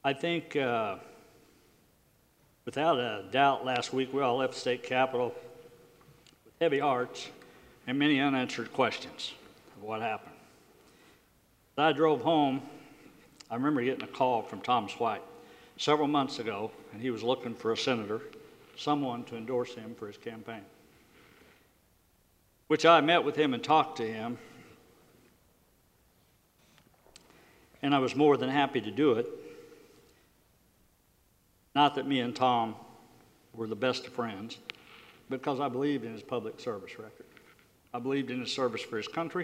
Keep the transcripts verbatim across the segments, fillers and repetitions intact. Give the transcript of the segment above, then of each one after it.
I think, uh, without a doubt, last week we all left the state capitol with heavy hearts and many unanswered questions of what happened. As I drove home, I remember getting a call from Thomas White several months ago, and he was looking for a senator, someone to endorse him for his campaign, which I met with him and talked to him, and I was more than happy to do it. Not that me and Tom were the best of friends, because I believed in his public service record. I believed in his service for his country,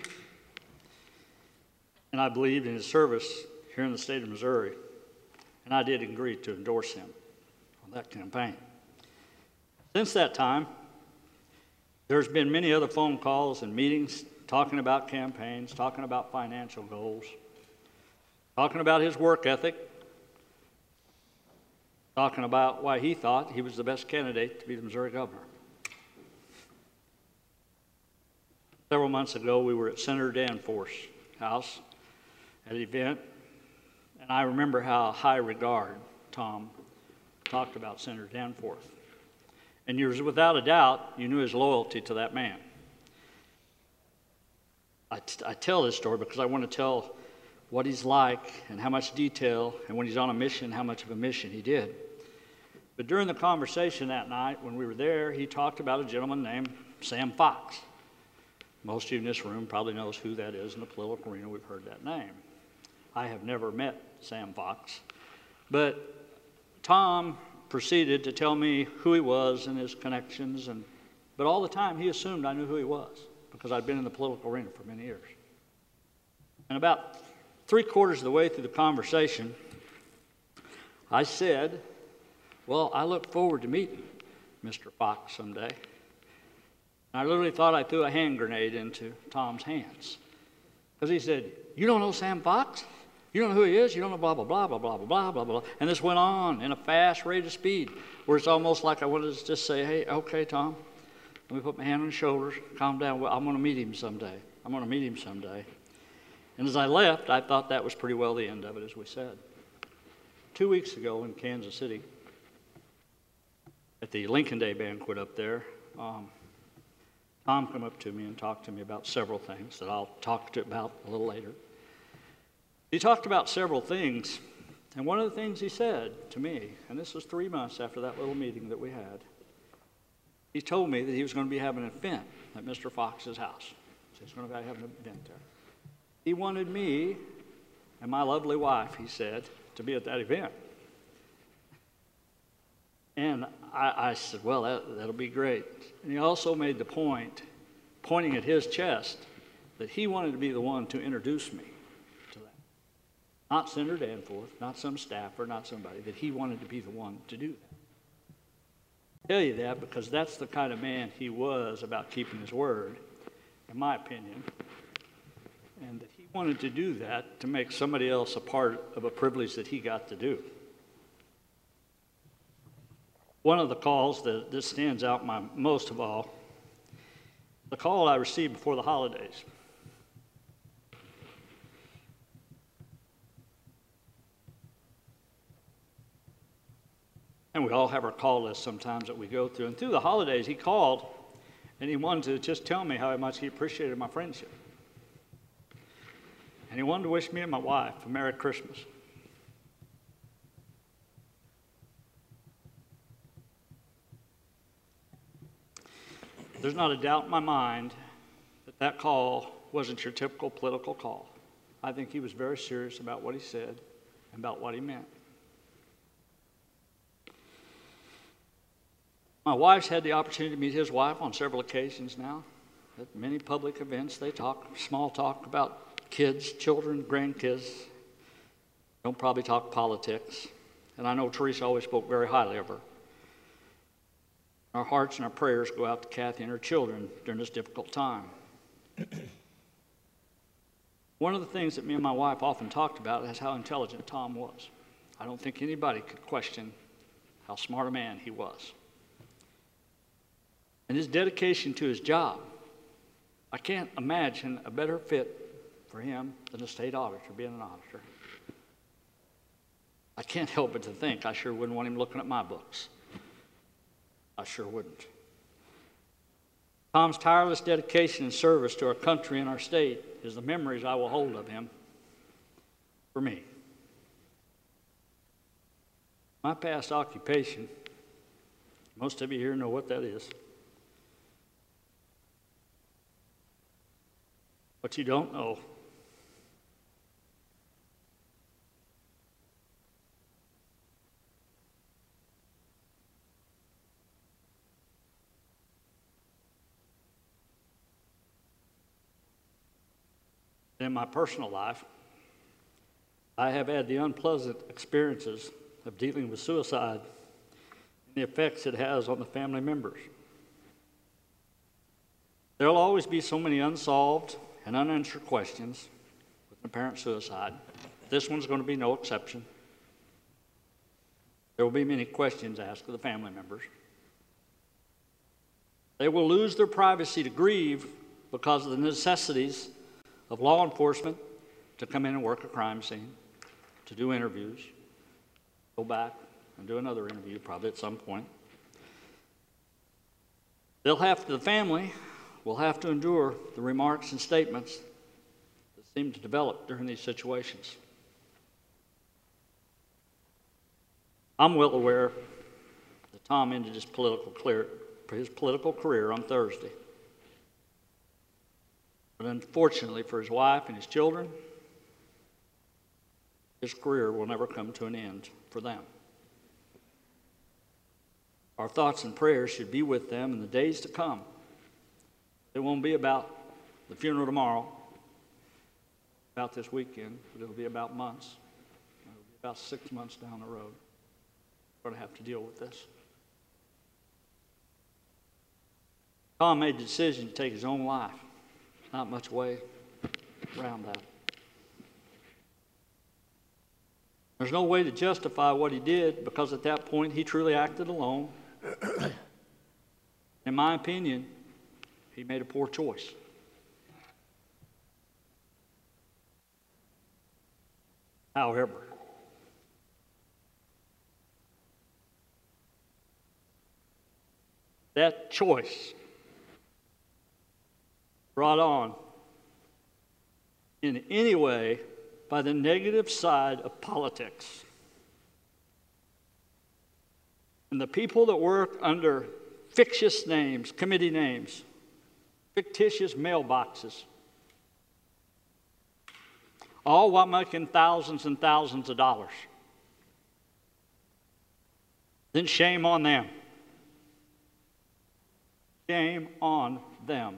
and I believed in his service here in the state of Missouri, and I did agree to endorse him on that campaign. Since that time, there's been many other phone calls and meetings talking about campaigns, talking about financial goals, talking about his work ethic, talking about why he thought he was the best candidate to be the Missouri governor. Several months ago, we were at Senator Danforth's house at an event, and I remember how high regard Tom talked about Senator Danforth. And you was, without a doubt, you knew his loyalty to that man. I, t- I tell this story because I want to tell what he's like and how much detail, and when he's on a mission, how much of a mission he did. But during the conversation that night when we were there, he talked about a gentleman named Sam Fox. Most of you in this room probably knows who that is in the political arena. We've heard that name. I have never met Sam Fox, but Tom proceeded to tell me who he was and his connections, and but all the time he assumed I knew who he was because I'd been in the political arena for many years. And about three quarters of the way through the conversation, I said, well, I look forward to meeting Mister Fox someday. And I literally thought I threw a hand grenade into Tom's hands. Because he said, you don't know Sam Fox? You don't know who he is? You don't know blah, blah, blah, blah, blah, blah, blah, blah, blah. And this went on in a fast rate of speed, where it's almost like I wanted to just say, hey, okay, Tom, let me put my hand on his shoulders, calm down. Well, I'm going to meet him someday. I'm going to meet him someday. And as I left, I thought that was pretty well the end of it, as we said. Two weeks ago in Kansas City, at the Lincoln Day banquet up there, um, Tom came up to me and talked to me about several things that I'll talk to about a little later. He talked about several things, and one of the things he said to me, and this was three months after that little meeting that we had, he told me that he was going to be having an event at Mister Fox's house. So he's going to be having an event there. He wanted me and my lovely wife, he said, to be at that event. And I, I said, well, that, that'll be great. And he also made the point, pointing at his chest, that he wanted to be the one to introduce me to that. Not Senator Danforth, not some staffer, not somebody, that he wanted to be the one to do that. I tell you that because that's the kind of man he was about keeping his word, in my opinion, and that he wanted to do that to make somebody else a part of a privilege that he got to do. One of the calls that this stands out my, most of all, the call I received before the holidays. And we all have our call list sometimes that we go through. And through the holidays, he called, and he wanted to just tell me how much he appreciated my friendship. And he wanted to wish me and my wife a Merry Christmas. There's not a doubt in my mind that that call wasn't your typical political call. I think he was very serious about what he said and about what he meant. My wife's had the opportunity to meet his wife on several occasions now. At many public events, they talk, small talk about kids, children, grandkids. Don't probably talk politics. And I know Teresa always spoke very highly of her. Our hearts and our prayers go out to Kathy and her children during this difficult time. One of the things that me and my wife often talked about is how intelligent Tom was. I don't think anybody could question how smart a man he was. And his dedication to his job. I can't imagine a better fit for him than a state auditor, being an auditor. I can't help but to think I sure wouldn't want him looking at my books. I sure wouldn't. Tom's tireless dedication and service to our country and our state is the memories I will hold of him for me. My past occupation, most of you here know what that is. What you don't know, in my personal life, I have had the unpleasant experiences of dealing with suicide and the effects it has on the family members. There will always be so many unsolved and unanswered questions with an apparent suicide. This one's going to be no exception. There will be many questions asked of the family members. They will lose their privacy to grieve because of the necessities of law enforcement to come in and work a crime scene, to do interviews, go back and do another interview probably at some point. They'll have to, the family will have to endure the remarks and statements that seem to develop during these situations. I'm well aware that Tom ended his political, clear, his political career on Thursday. But unfortunately for his wife and his children, his career will never come to an end for them. Our thoughts and prayers should be with them in the days to come. It won't be about the funeral tomorrow, about this weekend, but it'll be about months. It'll be about six months down the road. We're going to have to deal with this. Tom made the decision to take his own life. There's not much way around that. There's no way to justify what he did because at that point he truly acted alone. In my opinion, he made a poor choice. However, that choice brought on in any way by the negative side of politics. And the people that work under fictitious names, committee names, fictitious mailboxes, all while making thousands and thousands of dollars. Then shame on them. Shame on them.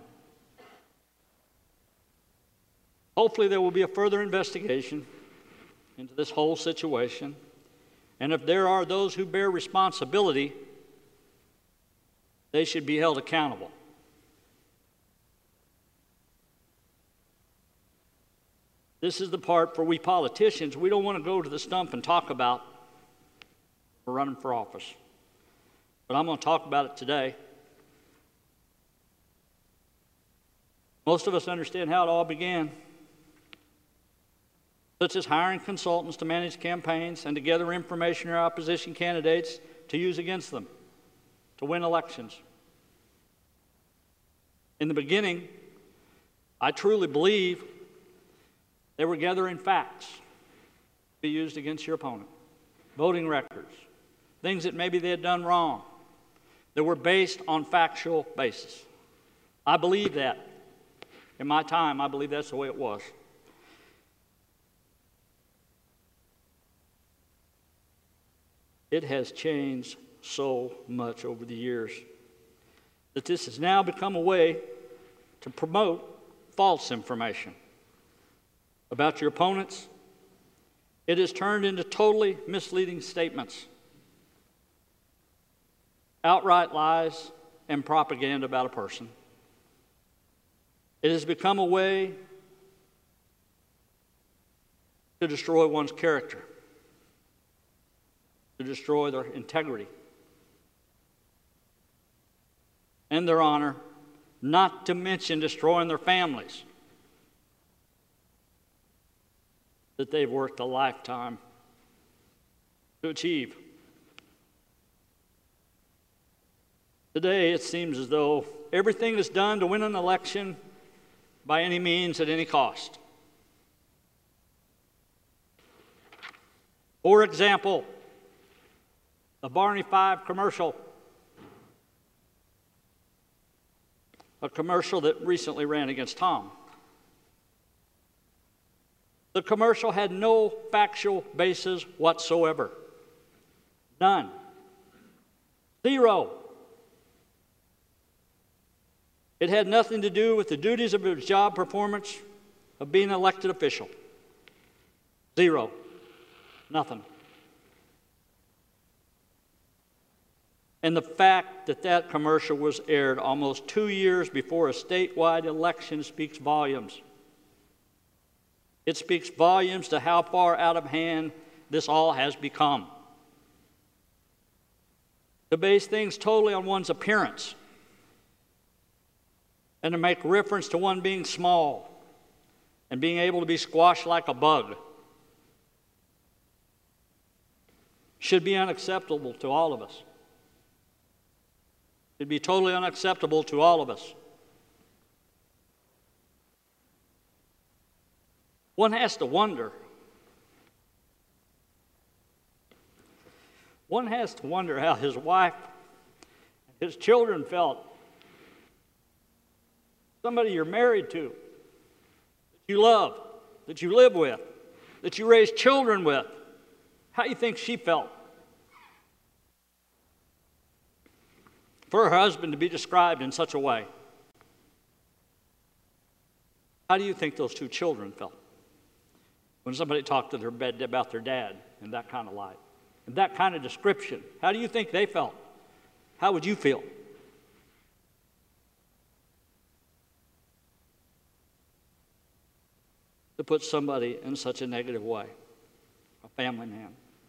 Hopefully there will be a further investigation into this whole situation. And if there are those who bear responsibility, they should be held accountable. This is the part for we politicians. We don't want to go to the stump and talk about we're running for office. But I'm going to talk about it today. Most of us understand how it all began, such as hiring consultants to manage campaigns and to gather information on opposition candidates to use against them, to win elections. In the beginning, I truly believe they were gathering facts to be used against your opponent, voting records, things that maybe they had done wrong, that were based on factual basis. I believe that. In my time, I believe that's the way it was. It has changed so much over the years that this has now become a way to promote false information about your opponents. It has turned into totally misleading statements, outright lies, and propaganda about a person. It has become a way to destroy one's character, to destroy their integrity and their honor, not to mention destroying their families that they've worked a lifetime to achieve. Today, it seems as though everything is done to win an election by any means at any cost. For example, the Barney Five commercial, a commercial that recently ran against Tom. The commercial had no factual basis whatsoever. None. Zero. It had nothing to do with the duties of his job performance of being an elected official. Zero. Nothing. And the fact that that commercial was aired almost two years before a statewide election speaks volumes. It speaks volumes to how far out of hand this all has become. To base things totally on one's appearance and to make reference to one being small and being able to be squashed like a bug should be unacceptable to all of us. It'd be totally unacceptable to all of us. One has to wonder. One has to wonder how his wife, his children felt. Somebody you're married to, that you love, that you live with, that you raise children with. How do you think she felt? For her husband to be described in such a way. How do you think those two children felt when somebody talked to their bed about their dad in that kind of light, in that kind of description? How do you think they felt? How would you feel? To put somebody in such a negative way, a family man.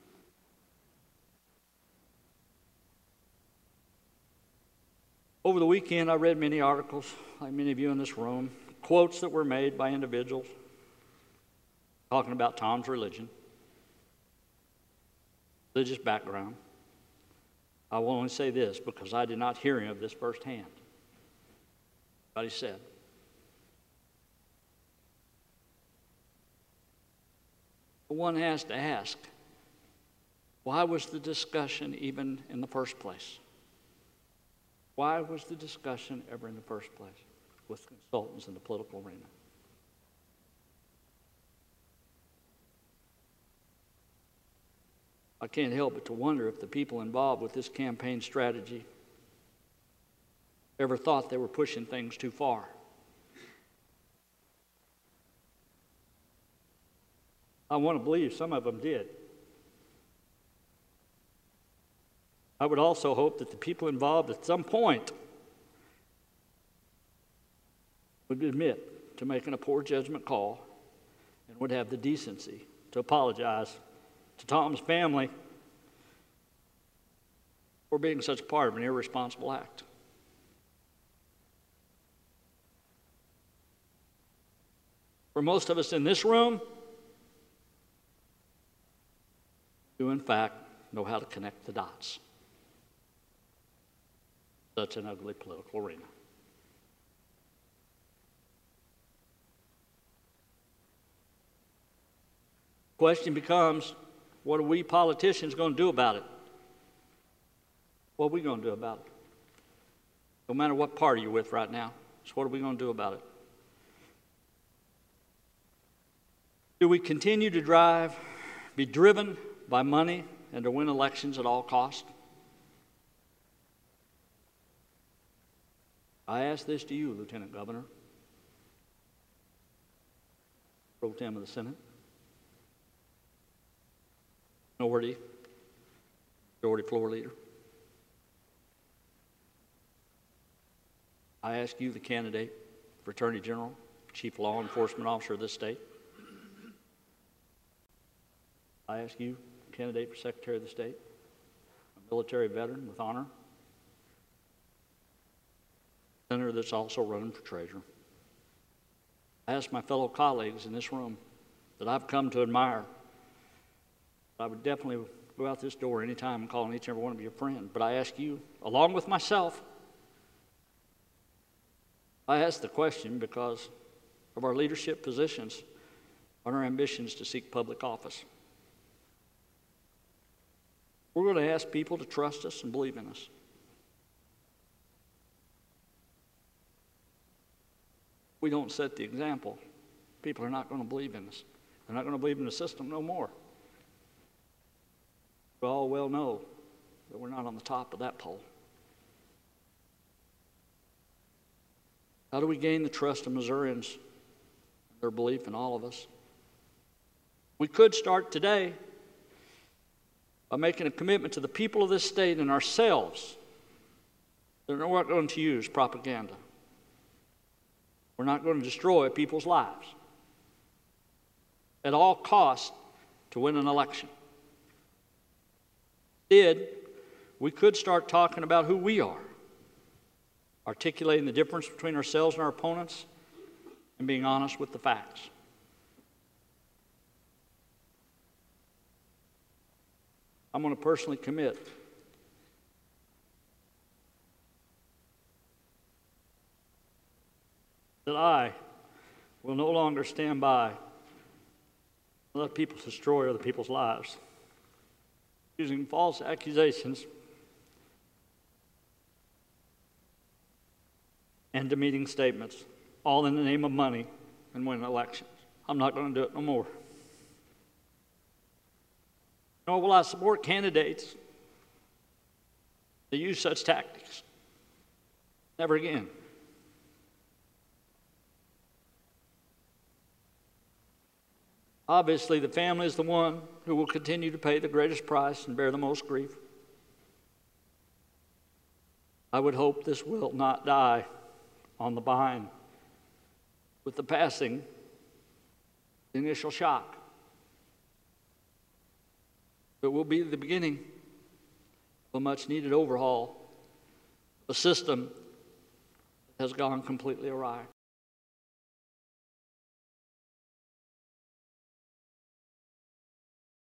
Over the weekend, I read many articles, like many of you in this room, quotes that were made by individuals talking about Tom's religion, religious background. I will only say this because I did not hear any of this firsthand. But he said, one has to ask, why was the discussion even in the first place? Why was the discussion ever in the first place with consultants in the political arena? I can't help but to wonder if the people involved with this campaign strategy ever thought they were pushing things too far. I want to believe some of them did. I would also hope that the people involved at some point would admit to making a poor judgment call and would have the decency to apologize to Tom's family for being such part of an irresponsible act. For most of us in this room, do in fact know how to connect the dots. Such an ugly political arena. Question becomes, what are we politicians going to do about it? What are we going to do about it? No matter what party you're with right now, so what are we going to do about it? Do we continue to drive, be driven by money and to win elections at all costs? I ask this to you, Lieutenant Governor, Pro Tem of the Senate, Minority, Majority Floor Leader. I ask you, the candidate for Attorney General, Chief Law Enforcement Officer of this state. I ask you, candidate for Secretary of the State, a military veteran with honor, senator that's also running for treasurer. I ask my fellow colleagues in this room that I've come to admire, I would definitely go out this door anytime and call each and every one of you a friend. But I ask you, along with myself, I ask the question because of our leadership positions and our ambitions to seek public office. We're going to ask people to trust us and believe in us. We don't set the example, people are not going to believe in us. They're not going to believe in the system no more. We all well know that we're not on the top of that pole. How do we gain the trust of Missourians, their belief in all of us? We could start today by making a commitment to the people of this state and ourselves that we're not going to use propaganda. We're not going to destroy people's lives at all costs to win an election. Instead, we could start talking about who we are, articulating the difference between ourselves and our opponents, and being honest with the facts. I'm going to personally commit that I will no longer stand by and let people destroy other people's lives using false accusations and demeaning statements, all in the name of money and winning elections. I'm not going to do it no more. Nor will I support candidates that use such tactics. Never again. Obviously, the family is the one who will continue to pay the greatest price and bear the most grief. I would hope this will not die on the vine with the passing, the initial shock. It will be the beginning of a much-needed overhaul, a system that has gone completely awry.